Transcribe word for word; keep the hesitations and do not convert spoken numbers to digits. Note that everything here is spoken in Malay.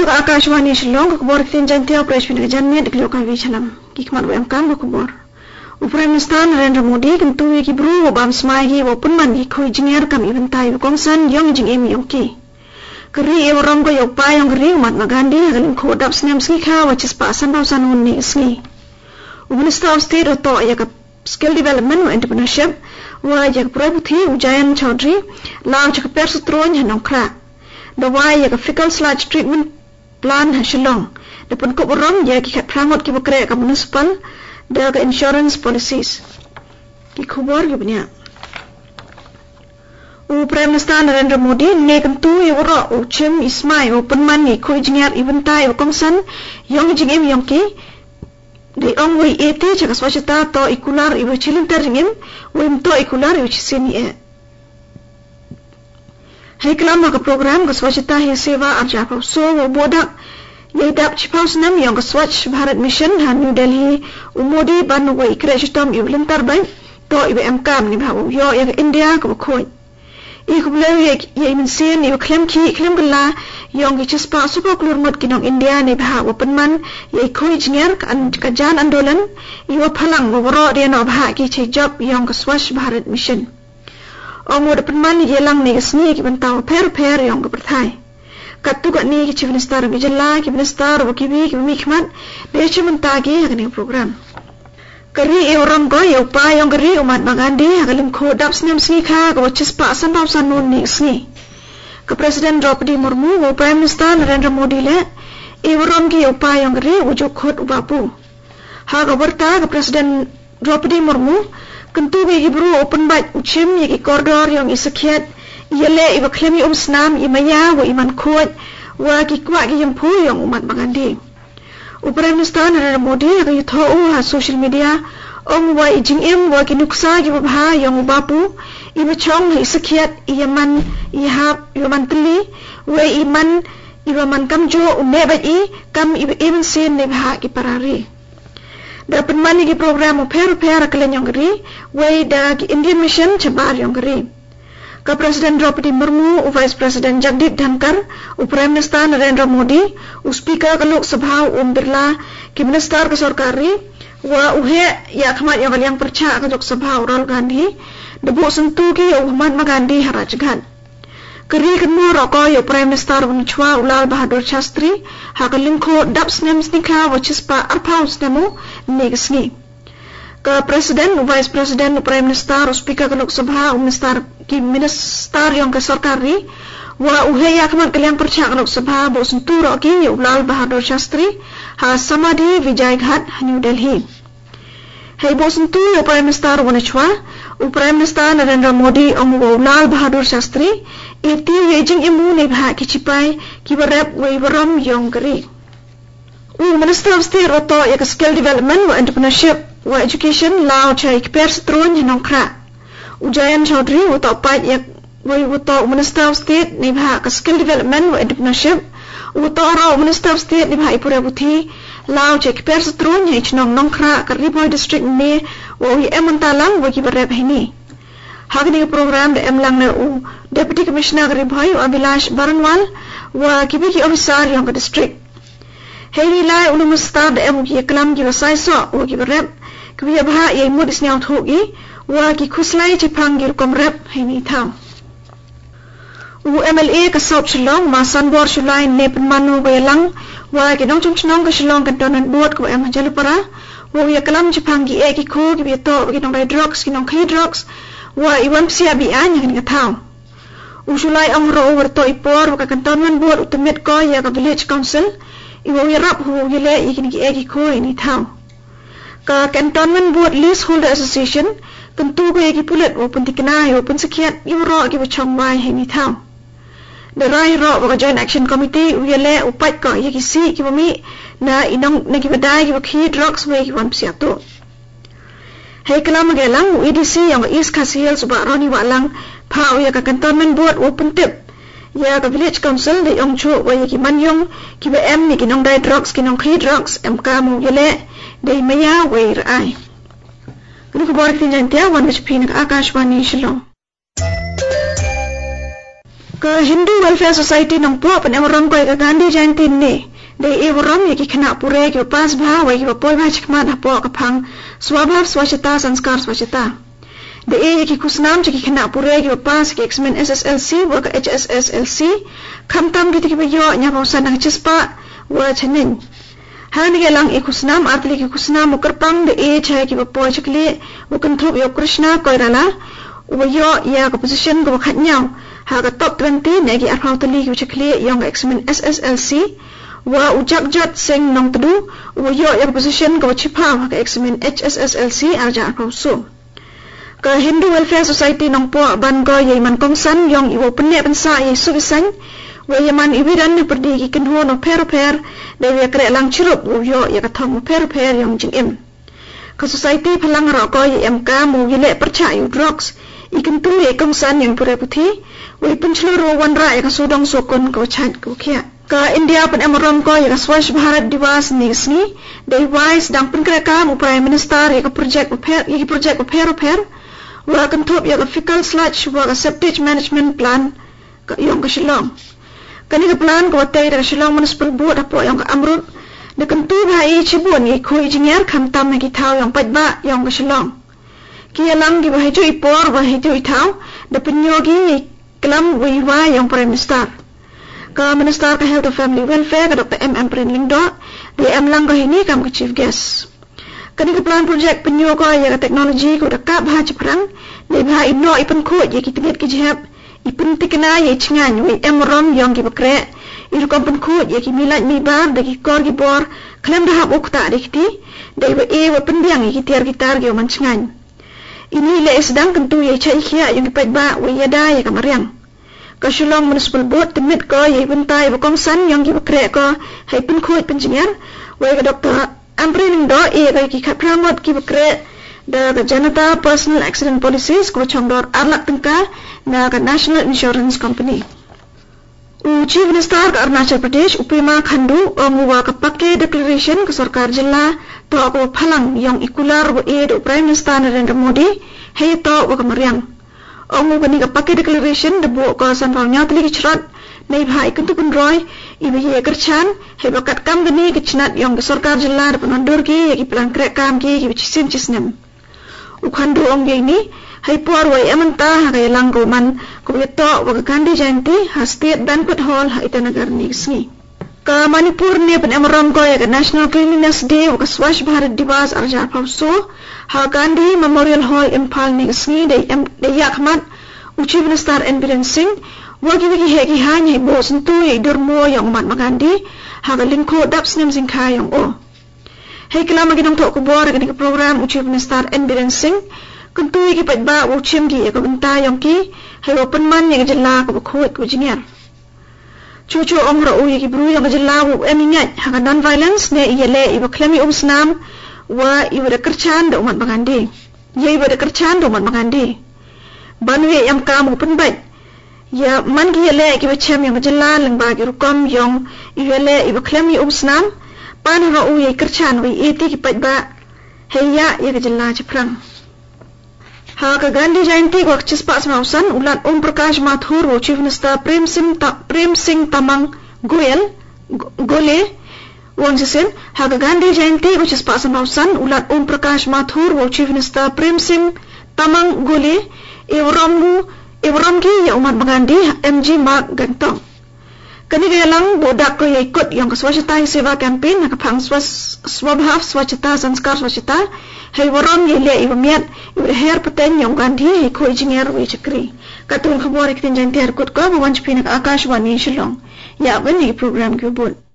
ka Akashwani Shillong ka kubor tin jantia operation ka janme diklo ka vichalam ki kman wem kam ka kubor u Prime Minister Narendra Modi kan tu ki bru bam smai gi open man gi khoi engineer kam even tai kong san yong jing em yong ki kri e rom ko yok pa yong ri mat magandi galim kho dap snem ski kha which is pa san ba san un ni ski u Minister of State to ya ka skill development and entrepreneurship wa ya ka prabuthi Ujayan Chaudhary lao cha ka persu tron hanong kra the why ya ka fecal sludge treatment plan ha Shillong the pun ko rom ya ki khat prangot ki bokre ka municipal the insurance policies ki khubor gi bnya u Prime Minister Narendra Modi ne kan tu yoro u chim ismai open man ni khoi engineer even tai o kongsan yong jing em yong ki de ong wei ete cha ka swachata to ikular ibu chilin terjingim wim to ikular ibu chisini e hai kalam ka program ka swachata hi seva arja pa so wo boda ye dap chipaus nam yong ka swachh Bharat mission ha New Delhi u Modi ban wei krechitam iblim tarbai to ibu em kam ni bhaw yo ya India ka khoi i kublew ye ye min sen ibu klem ki klem gala yong ki chispa super klur mot kinong India ni bhaw open man ye khoi engineer ka an ka jan andolan ibu phalang wo ro de no bha ki che job yong ka swachh Bharat mission omod open man ye lang ni sni ki ban taw per per yong ka prathai katu ka ni ki chief minister bi jalla ki minister wo ki bi ki mi khman de chimun ta gi agni program kari e orang go ye pa yong kari umat magandi agalim kho dap snem sni kha go chispa san dap san nun ni sni ka President Draupadi Murmu wo Prime Minister Narendra Modi le e orang ki ye pa yong kari wo jo khot ubapu ha ga berta ka President Draupadi Murmu kentu be gibru open bat uchim ye ki koridor yong isakhet yele iba klemi um snam imaya wo iman khot wa ki kwa ki yong phu yong umat magandi u Prime Minister Narendra Modi ga yutho u ha social media ong wa jing em wa ki nuksa ki bha yong bapu iba chong hi sakhiat yaman ihap yaman tli wa iman iba man kam jo ne ba i kam iba even sen ne bha ki parari da penmani ki program per per kalen yong ri wa da ki Indian mission chabar yong ri ka President Draupadi Murmu u Vice President Jagdeep Dhankar u Prime Minister Narendra Modi u Speaker ka Lok Sabha Om Birla ki Minister ka Sarkari wa uhe ya khmat ya walyang percha ka Lok Sabha Rahul Gandhi debu sentu ki u Mahatma Gandhi Harajghan kari kenu roko yo Prime Minister Unchwa Lal Bahadur Shastri hakalingko dap snem snika wachispa arpaus nemu negsni ka President u Vice President u Prime Minister u Speaker ka Lok Sabha u Minister ki Minister yang ka Sarkari wa uhe ya khmat kalyang percha ka Lok Sabha bo sentu ro ki yo Lal Bahadur Shastri ha samadhi Vijay Ghat New Delhi hai bo sentu yo Prime Minister Unchwa u Prime Minister Narendra Modi ong wo Lal Bahadur Shastri eti yejing imu ne bha ki chipai ki barap we baram yong kari u Minister of State roto ya skill development wa entrepreneurship wa education lao chai ki pers tron hinong kra Ujayan Chaudhary u to pa ya we u to Minister of State ne bha ka skill development wa entrepreneurship u to ro Minister of State ne bha ipura buthi lao chai ki pers tron hi chnong nong kra ka Ripoy district ne wo i emantalang wa ki barap hini hagni program de emlang ne u Deputy Commissioner Ripoy u Abhilash Baranwal wa kibi ki officer yang ka district hei lai ulu mustar de em ki kalam ki wasai so u ki rep kibi bha ye mod isnyang thogi wa ki khuslai chi phangir kom rep hei ni tham u M L A ka South Shillong ma sanbor shulai ne manu welang wa ki nong chung chnong ka Shillong kan tonan buat ko em jalupara wa ye kalam chi phangi e ki khu ki to ki nong dai drugs ki nong khai drugs wa iwan sia bi an yang ka thau usulai ang ro over to ipor ka kantonman board utumet ko ya ka village council iwo yarap hu yele ikini ki egi ko ni thau ka cantonment board leaseholder association tentu ko egi pulet open tikna yo pun sekiat iwo ki bachong mai he ni thau the rai ro ka joint action committee yele upat ko yeki si ki mi na inong na ki badai ki khi drugs we ki wan sia to hei kalam gelang E D C yang East Khasiel suba roni walang phao ya ka cantonment board open tip ya ka village council de yong chu wa ki manyong ki ba em ni ki nong dai drugs ki nong khi drugs em ka mu yele de maya we rai kunu ko bor tin jantia wan which pin Akashwani Shillong Ke Hindu Welfare Society nong po pen emram ko ke Gandhi Jayanti ni de evram ye ki khna pure ke pas bha wai ke poi bha chikma na po ka phang swabhav swachhata sanskar swachhata de ye ki kusnam che ki khna pure ke pas ke examen S S L C wa ka H S S L C khamtam ki ki yo nya ba sa nang chispa wa chanin han ge lang e kusnam atli ki kusnam ukarpang de e che ki po chikli ukan thop yo Krishna koirala u yo ya ka position ko khat nyau ha ka top twenty ne ki arhautali ki chikli yong examen S S L C wa ujak jat sing nong tudu u yo ya position ko chipa ka examen H S S L C arja ko so ka Hindu Welfare Society nong po ban ko ye man kong san yong iwo penne pensa ye subisan wa ye man ibidan ne perdi ki kenho no per per de we kre lang chirup u yo ya ka thong per per yong jing im ka society phalang ro ko ye M K mu ye le percaya drugs ikan tu ye kong san yang pura puthi wa penchlo ro wan ra ya ka sudong sokon ko chat ko khia ka India pen emram ko ya Swachh Bharat Divas ni sni de wise dang pen kra ka mu prime minister ya ka project per ya ki project per per wa kan thop ya ka fecal sludge wa ka septic management plan ka yong ka Shillong kani ka plan ko tai da Shillong municipal board apo yang ka amrut de kan tu ba i chibun i khoi engineer kham tam ki thau yang pat ba yang ka Shillong ki lang ki ba hi chui por ba hi chui thau de penyogi kelam wi wa yang prime minister ka Minister ka Health and Family Welfare ka Doctor M M Prinling do di M lang ko hini kam ka chief guest kani ka plan project penyo ko ya ka technology ko da ka bha chiprang de bha ino ipan ko ye ki tinget ki jeb ipan tikna ye chingan wi em rom yong ki bakre iru kom pen ko ye ki milaj mi bar de ki kor ki bor klem da hab ukta de ki de wa e wa pen biang ki tiar gitar ki man chingan ini le sedang kentu ye chai khia yang ki pat ba wi ya da ye ka mariang ka Shillong Municipal Board timit ko ye bentai ba kong san yang ki bakre ko hai pen khoi pen jingan wa ka Doctor Amrin do e ga ki khaprangot ki bakre da the Janata Personal Accident Policies ko chongdor arlak tengka na ka National Insurance Company u Chief Minister ka Arunachal Pradesh Upema Khandu onguwa ka pakke declaration ka sarkar jilla to ko phalang yang ikular bo e do Prime Minister Narendra Modi hai to wa ka mariang ongu kani ka pakke declaration de bo ko san rang nyatli ki chrat nei bhai kuntu kun roy ibe ye kerchan he bakat kam gani ki chnat yang sarkar jilla de panandur ki ye ki plan krek kam ki ki chisin chisnem u khandu ong ye ni hai por wai amanta ha ga lang ko man ko ye to wa Gandhi Jayanti ha state banquet hall ha itanagar ni sni ka Manipur ne pen emram ko ye National Cleanliness Day wa Swachh Bharat Divas arja phawso ha Gandhi Memorial Hall Imphal ni sni de em de yakmat u Chief Minister N Biren Singh wagi wagi he ki han he bo sun tu ye durmo yang mat magandi ha ga lingko dap snem sing kha yang o he kala magi dong to ko bor ga ni program u Chief Minister N Biren Singh kuntu ye ki pat ba u chim ki ko banta yang ki he open man ye jilla ko khoi ko jiniar chuchu omro u ye ki bru yang jilla u emingat ha ga non violence ne ye le i ba klemi um snam wa i ba kerchan do mat magandi ye ba kerchan do mat magandi banwe yam ka mu pen bai ya man ki le ki bachem yang jalla lang ba ki rukom yong ile i baklem yi umsnam pan ro u ye kerchan wi eti ki pat ba heya ye jalla chiprang ha ka Gandhi Jayanti ko chis pas mausan ulat Om Prakash Mathur wo Chief Minister Prem Singh ta Prem Singh Tamang Goel Gole wong jisen ha ka Gandhi Jayanti ko chis pas mausan ulat Om Prakash Mathur wo Chief Minister Prem Singh Tamang Gole evrambu Ibrahim ki ya umat Gandhi M G Mark Gantong kani ga lang bodak ko ye ikut yang ka swachhata hi seva campaign ka phang swabhav swachhata sanskar swachhata hai waram ye le ibamiat ibre her paten yang Gandhi hi ko engineer wi chakri ka tun khabor ek tin janti har kut ko wanch pin ka Akashwani Shillong ya bani program ke bol